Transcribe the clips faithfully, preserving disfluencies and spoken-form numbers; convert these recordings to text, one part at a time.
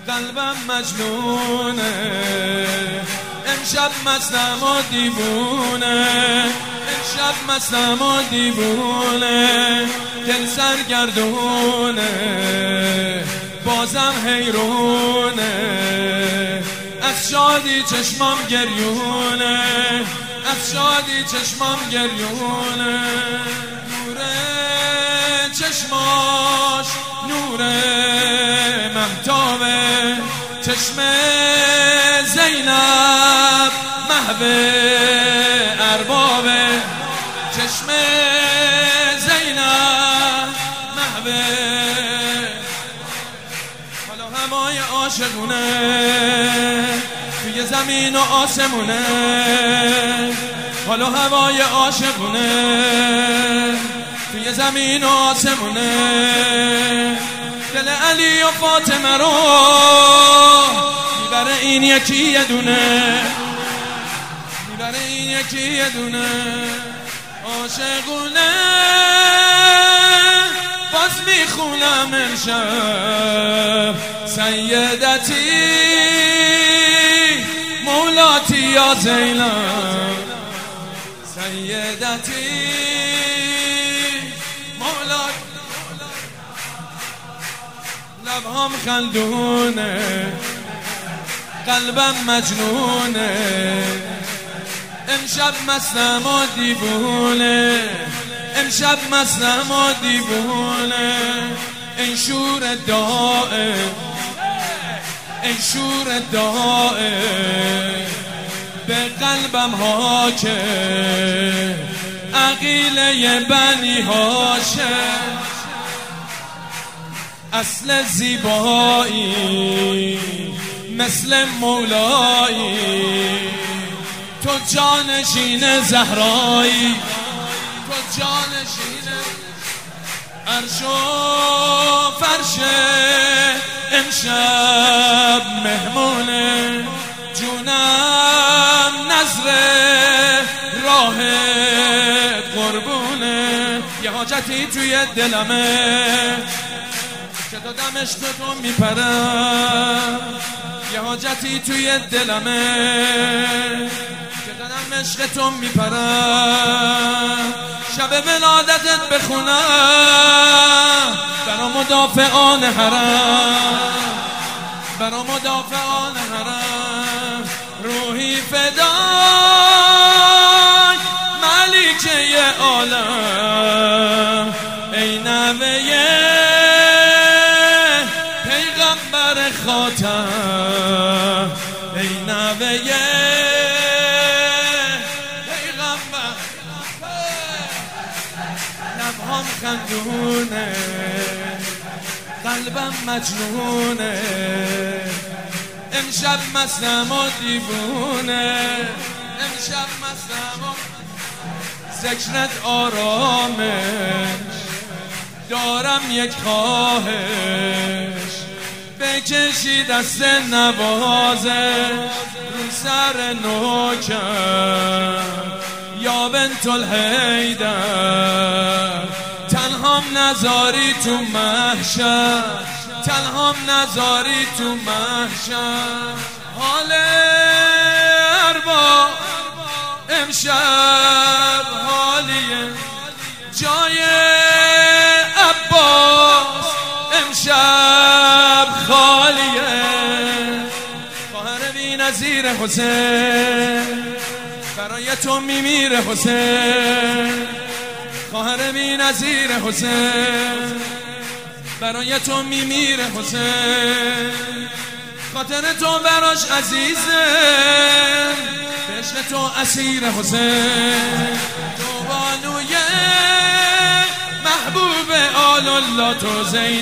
قلبم مجنونه، امشب مستم و دیوونه، امشب مستم و دیوونه، دل سرگردونه بازم حیرونه، از شادی چشمام گریونه، از شادی چشمام گریونه. نوره چشماش نوره مهتابه، چشم زینب محو اربابه، چشم زینب محو. حالا هوای عاشقونه توی زمین و آسمونه، حالا هوای عاشقونه توی زمین و آسمونه. دل علی و فاطمه رو میبره این یکی یه دونه، میبره این یکی یه دونه. عاشقونه باز میخونم امشب سیدتی مولاتی یا زینب، سیدتی مولاتی. لبهام خندونه قلبم مجنونه، امشب مستم و دیوونه، امشب مستم و دیوونه. این شور دائه، این شور دائه به قلبم حاکه، عقیله بنی هاشم. اصل زیبایی مثل مولایی، تو جانشین زهرایی، تو جانشین عرش و فرش. امشب مهمونه جونم نظر راه قربونه. یه حاجتی توی دلمه که دادمش تو تو میپرم، یه حاجتی توی دلمه که دادم عشق تو میپرم. شب ولادتت بخونم برا مدافعان حرم، برا مدافعان حرم. روحی فدای ملیکه عالم، ای نوه پیغمبر خاتم، ای نوه پیغمبر. لبهام خندونه قلبم مجنونه، امشب مستم و دیوونه، امشب مستم و ذکرت آرامش. دارم یک خواهش بکشی دست نوازش رو سر نوکم یا بنت الحیدر. تنهام نذاری تو محشر، تنهام نذاری تو محشر. حال ارباب امشب حالیه، جای عباس امشب خالیه. خواهر بی نظیر حسین برای تو میمیره حسین، خواهر بی نظیر حسین برای تو میمیره حسین. خاطر تو براش عزیزه، عشق تو اسیر حسین. تو بانوی محبوب آل الله، تو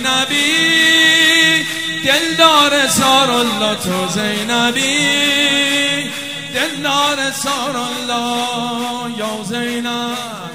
زینبی دلدار سار الله، تو زینبی دلدار سار الله یا زینب.